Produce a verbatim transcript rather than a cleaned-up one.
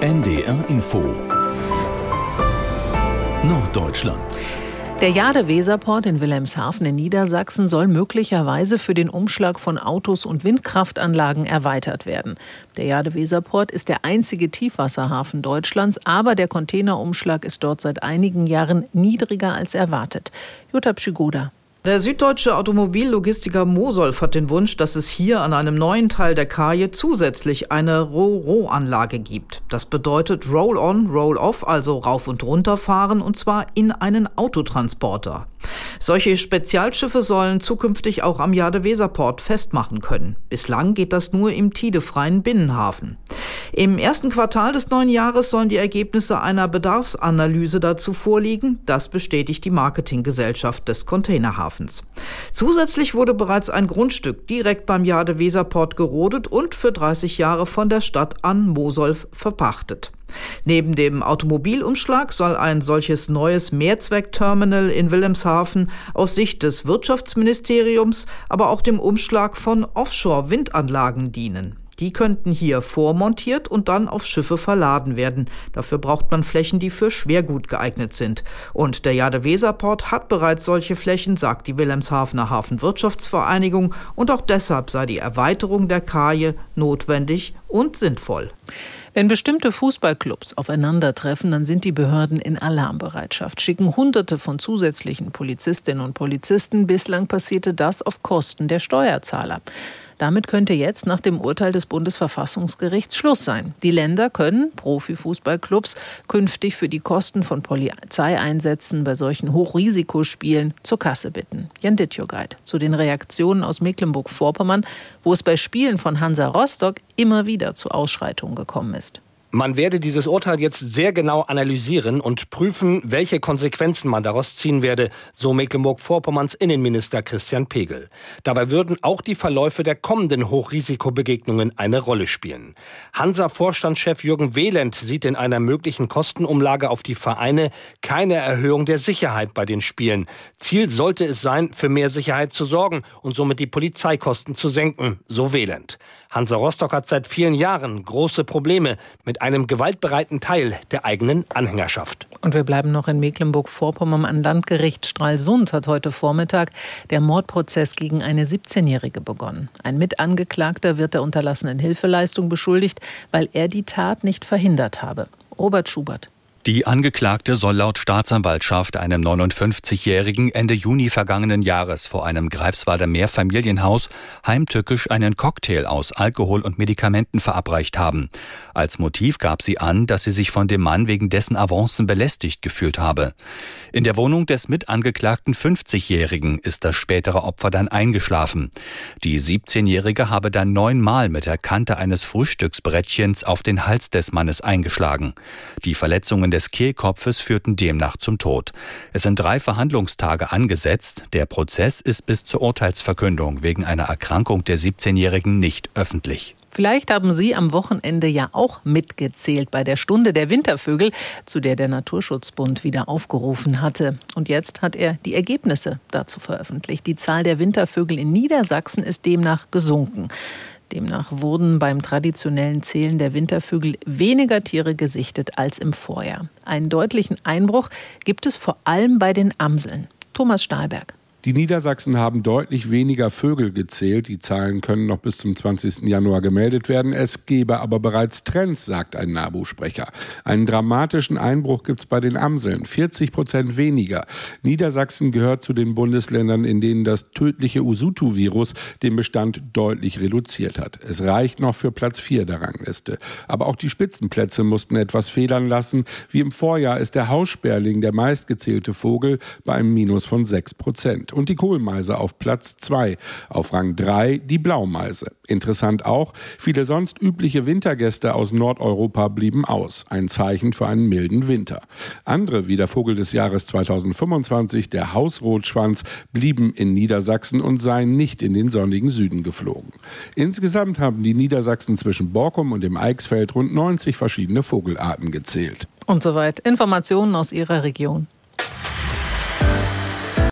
N D R Info Norddeutschland. Der Jade-Weserport in Wilhelmshaven in Niedersachsen soll möglicherweise für den Umschlag von Autos und Windkraftanlagen erweitert werden. Der Jade-Weserport ist der einzige Tiefwasserhafen Deutschlands, aber der Containerumschlag ist dort seit einigen Jahren niedriger als erwartet. Jutta Pschigoda. Der süddeutsche Automobillogistiker Mosolf hat den Wunsch, dass es hier an einem neuen Teil der Kaje zusätzlich eine Ro-Ro-Anlage gibt. Das bedeutet Roll-on, Roll-off, also rauf und runter fahren, und zwar in einen Autotransporter. Solche Spezialschiffe sollen zukünftig auch am Jade-Weserport festmachen können. Bislang geht das nur im tidefreien Binnenhafen. Im ersten Quartal des neuen Jahres sollen die Ergebnisse einer Bedarfsanalyse dazu vorliegen. Das bestätigt die Marketinggesellschaft des Containerhafens. Zusätzlich wurde bereits ein Grundstück direkt beim Jade-Weserport gerodet und für dreißig Jahre von der Stadt an Mosolf verpachtet. Neben dem Automobilumschlag soll ein solches neues Mehrzweckterminal in Wilhelmshaven aus Sicht des Wirtschaftsministeriums aber auch dem Umschlag von Offshore-Windanlagen dienen. Die könnten hier vormontiert und dann auf Schiffe verladen werden. Dafür braucht man Flächen, die für Schwergut geeignet sind. Und der Jade-Weserport hat bereits solche Flächen, sagt die Wilhelmshavener Hafenwirtschaftsvereinigung. Und auch deshalb sei die Erweiterung der Kaje notwendig und sinnvoll. Wenn bestimmte Fußballclubs aufeinandertreffen, dann sind die Behörden in Alarmbereitschaft, schicken Hunderte von zusätzlichen Polizistinnen und Polizisten. Bislang passierte das auf Kosten der Steuerzahler. Damit könnte jetzt nach dem Urteil des Bundesverfassungsgerichts Schluss sein. Die Länder können Profifußballclubs künftig für die Kosten von Polizeieinsätzen bei solchen Hochrisikospielen zur Kasse bitten. Jan Dittjogait zu den Reaktionen aus Mecklenburg-Vorpommern, wo es bei Spielen von Hansa Rostock immer wieder zu Ausschreitungen gekommen ist. Man werde dieses Urteil jetzt sehr genau analysieren und prüfen, welche Konsequenzen man daraus ziehen werde, so Mecklenburg-Vorpommerns Innenminister Christian Pegel. Dabei würden auch die Verläufe der kommenden Hochrisikobegegnungen eine Rolle spielen. Hansa-Vorstandschef Jürgen Wehland sieht in einer möglichen Kostenumlage auf die Vereine keine Erhöhung der Sicherheit bei den Spielen. Ziel sollte es sein, für mehr Sicherheit zu sorgen und somit die Polizeikosten zu senken, so Wehland. Hansa Rostock hat seit vielen Jahren große Probleme mit einem gewaltbereiten Teil der eigenen Anhängerschaft. Und wir bleiben noch in Mecklenburg-Vorpommern. Am Landgericht Stralsund hat heute Vormittag der Mordprozess gegen eine siebzehnjährige begonnen. Ein Mitangeklagter wird der unterlassenen Hilfeleistung beschuldigt, weil er die Tat nicht verhindert habe. Robert Schubert. Die Angeklagte soll laut Staatsanwaltschaft einem neunundfünfzigjährigen Ende Juni vergangenen Jahres vor einem Greifswalder Mehrfamilienhaus heimtückisch einen Cocktail aus Alkohol und Medikamenten verabreicht haben. Als Motiv gab sie an, dass sie sich von dem Mann wegen dessen Avancen belästigt gefühlt habe. In der Wohnung des mitangeklagten fünfzigjährigen ist das spätere Opfer dann eingeschlafen. Die siebzehnjährige habe dann neunmal mit der Kante eines Frühstücksbrettchens auf den Hals des Mannes eingeschlagen. Die Verletzungen des Kehlkopfes führten demnach zum Tod. Es sind drei Verhandlungstage angesetzt. Der Prozess ist bis zur Urteilsverkündung wegen einer Erkrankung der siebzehnjährigen nicht öffentlich. Vielleicht haben Sie am Wochenende ja auch mitgezählt bei der Stunde der Wintervögel, zu der der Naturschutzbund wieder aufgerufen hatte. Und jetzt hat er die Ergebnisse dazu veröffentlicht. Die Zahl der Wintervögel in Niedersachsen ist demnach gesunken. Demnach wurden beim traditionellen Zählen der Wintervögel weniger Tiere gesichtet als im Vorjahr. Einen deutlichen Einbruch gibt es vor allem bei den Amseln. Thomas Stahlberg. Die Niedersachsen haben deutlich weniger Vögel gezählt. Die Zahlen können noch bis zum zwanzigsten Januar gemeldet werden. Es gebe aber bereits Trends, sagt ein NABU-Sprecher. Einen dramatischen Einbruch gibt es bei den Amseln. vierzig Prozent weniger. Niedersachsen gehört zu den Bundesländern, in denen das tödliche Usutu-Virus den Bestand deutlich reduziert hat. Es reicht noch für Platz vier der Rangliste. Aber auch die Spitzenplätze mussten etwas federn lassen. Wie im Vorjahr ist der Haussperling der meistgezählte Vogel bei einem Minus von sechs Prozent. Und die Kohlmeise auf Platz zwei. Auf Rang drei die Blaumeise. Interessant auch, viele sonst übliche Wintergäste aus Nordeuropa blieben aus. Ein Zeichen für einen milden Winter. Andere, wie der Vogel des Jahres zweitausendfünfundzwanzig, der Hausrotschwanz, blieben in Niedersachsen und seien nicht in den sonnigen Süden geflogen. Insgesamt haben die Niedersachsen zwischen Borkum und dem Eichsfeld rund neunzig verschiedene Vogelarten gezählt. Und soweit Informationen aus Ihrer Region.